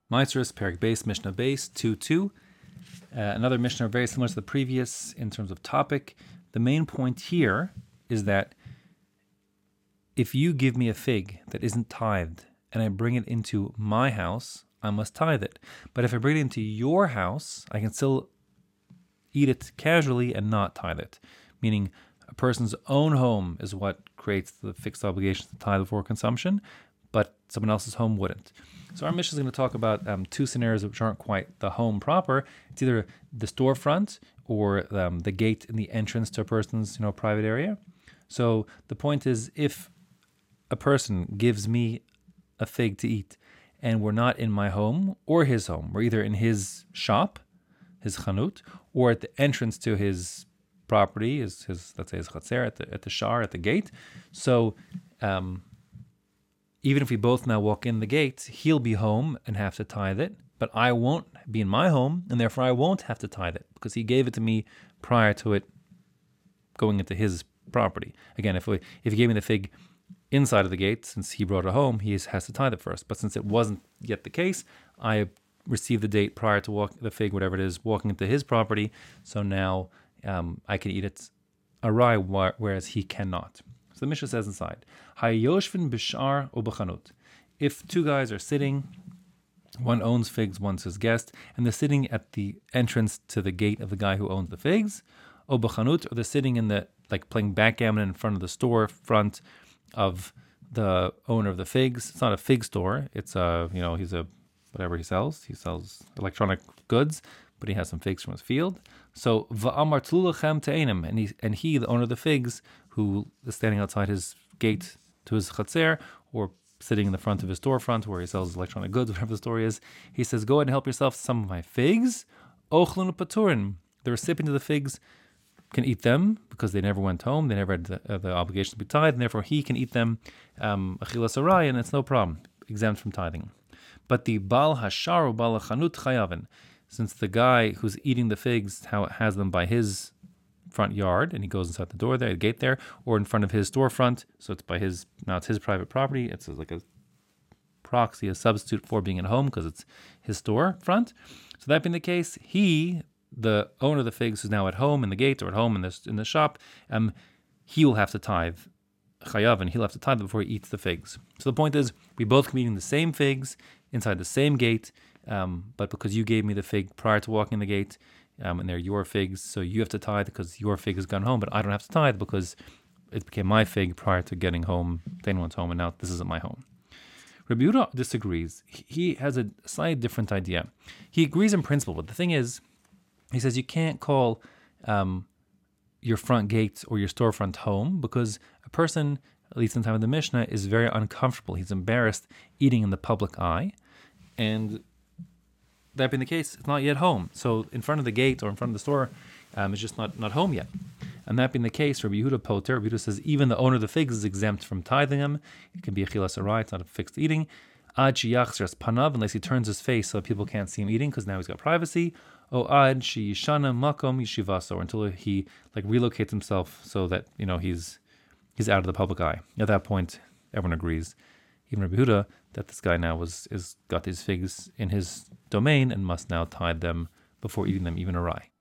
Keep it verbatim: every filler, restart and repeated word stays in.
Maitris, Perik Base, Mishnah Base, two two. Uh, another Mishnah very similar to the previous in terms of topic. The main point here is that if you give me a fig that isn't tithed and I bring it into my house, I must tithe it. But if I bring it into your house, I can still eat it casually and not tithe it. Meaning a person's own home is what creates the fixed obligation to tithe before consumption, but someone else's home wouldn't. So our Mishnah is going to talk about um, two scenarios which aren't quite the home proper. It's either the storefront or um, the gate in the entrance to a person's you know private area. So the point is, if a person gives me a fig to eat and we're not in my home or his home, we're either in his shop, his chanut, or at the entrance to his property, his, his let's say his chatzer, at the at the shar, at the gate. So um, even if we both now walk in the gate, he'll be home and have to tithe it, but I won't be in my home, and therefore I won't have to tithe it because he gave it to me prior to it going into his property. Again, if we, if he gave me the fig inside of the gate, since he brought it home, he has to tithe it first. But since it wasn't yet the case, I received the date prior to walk the fig, whatever it is, walking into his property. So now um, I can eat it arai, whereas he cannot. So the Mishnah says inside, Hayoshvin bishar o b'chanut. If two guys are sitting, one owns figs, one's his guest, and they're sitting at the entrance to the gate of the guy who owns the figs, o b'chanut, or they're sitting in the, like playing backgammon in front of the store front of the owner of the figs. It's not a fig store. It's a, you know, he's a, whatever he sells. He sells electronic goods, but he has some figs from his field. So, va'amar tlulachem te'enim, and he, and he, the owner of the figs, who is standing outside his gate to his chatzer, or sitting in the front of his storefront where he sells electronic goods, whatever the story is, he says, go ahead and help yourself to some of my figs. Ochlun paturin. The recipient of the figs can eat them because they never went home, they never had the, uh, the obligation to be tithed, and therefore he can eat them um, achilas arai, and it's no problem, exempt from tithing. But the bal hashar or bal chanut chayavin, since the guy who's eating the figs how has them by his front yard, and he goes inside the door there, the gate there, or in front of his storefront, so it's by his, now it's his private property, it's like a proxy, a substitute for being at home because it's his store front. So that being the case, he, the owner of the figs, who's now at home in the gate or at home in the in the shop, um, he will have to tithe chayav, and he'll have to tithe before he eats the figs. So the point is, we both can be eating the same figs inside the same gate, um, but because you gave me the fig prior to walking the gate, um, and they're your figs, so you have to tithe because your fig has gone home, but I don't have to tithe because it became my fig prior to getting home to anyone's home, and now this isn't my home. Rabbi Yehuda disagrees. He has a slightly different idea. He agrees in principle, but the thing is, he says you can't call um, your front gate or your storefront home because a person, at least in the time of the Mishnah, is very uncomfortable. He's embarrassed eating in the public eye. And that being the case, it's not yet home. So in front of the gate or in front of the store, um, it's just not, not home yet. And that being the case, Rabbi Yehuda Poter, Rabbi Yehuda says even the owner of the figs is exempt from tithing them. It can be a chilas arai, it's not a fixed eating. Ad sheyachzras panav, unless he turns his face so people can't see him eating because now he's got privacy. O ad sheyishana makom yeshivaso, or until he like relocates himself so that you know he's he's out of the public eye. At that point, everyone agrees, even Rabbi Yehuda, that this guy now was is got these figs in his domain and must now tithe them before eating them, even arai.